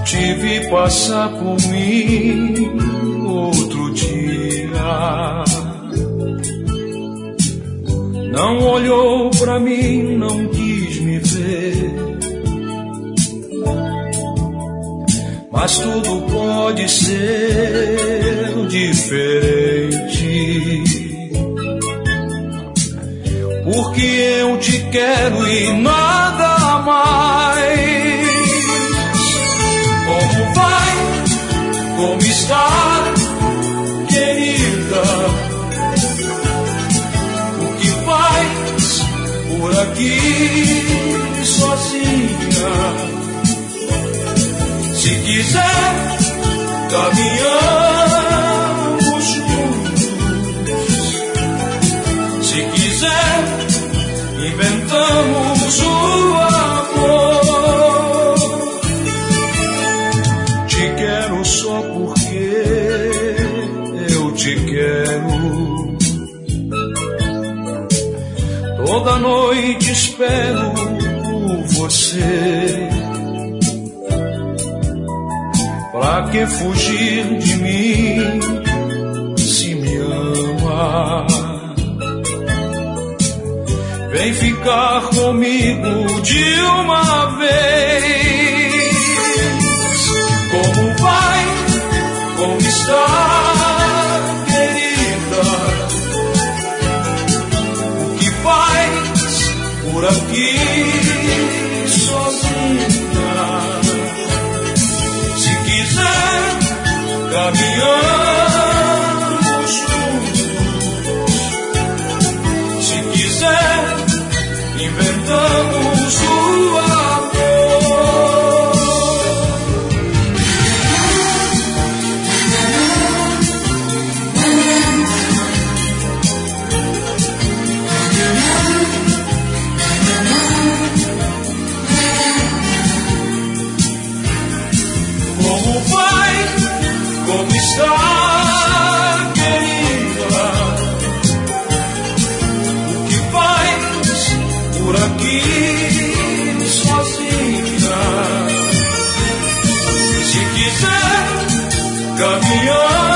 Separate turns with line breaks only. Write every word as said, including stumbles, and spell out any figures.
te vi passar por mim outro dia. Não olhou pra mim, não quis me ver. Mas tudo pode ser diferente, porque eu te quero e nada mais. Como vai? Como está, querida? O que faz por aqui sozinha? Se quiser, caminhamos juntos. Se quiser, inventamos o amor. Te quero só porque eu te quero. Toda noite espero por você. Pra que fugir de mim se me ama? Vem ficar comigo de uma vez. Como vai? Como está, querida? O que faz por aqui sozinha? Se quiser, caminhamos juntos. Se quiser, inventamos o como está, querida? O que faz por aqui sozinha? Se quiser, caminhar